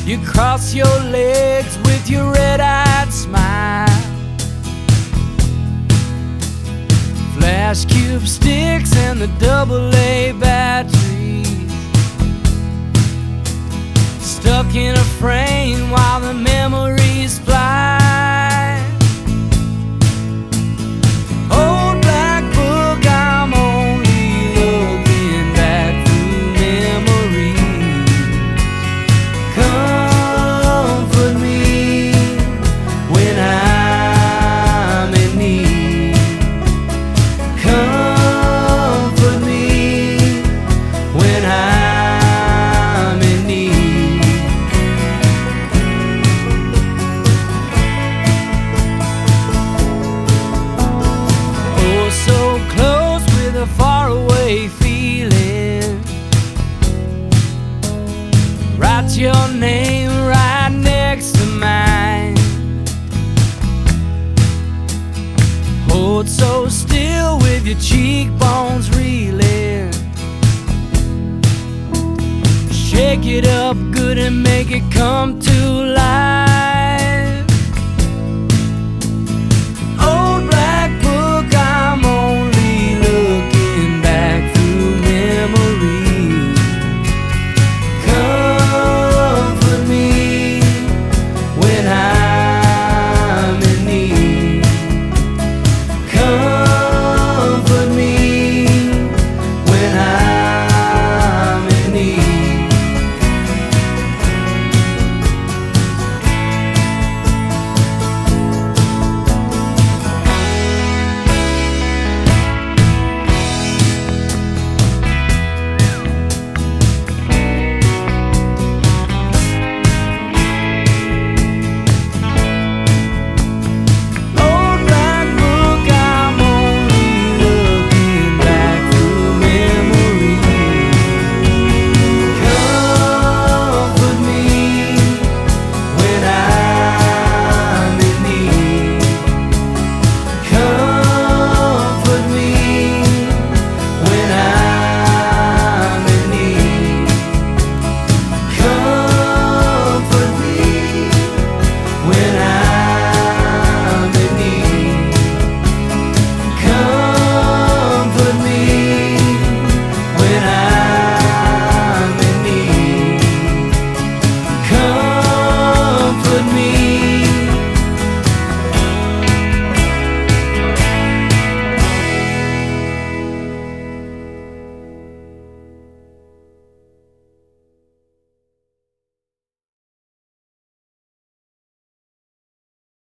You cross your legs with your red-eyed smile. Flash cube sticks and the AA batteries stuck in a frame while the memories fly. Old black book, I'm only looking back through memories. Comfort me when I'm in need. Comfort me when I'm in need. Oh, so close with a faraway feeling. Write your name right next to mine. Hold so still with your cheekbones reeling. Shake it up good and make it come to life.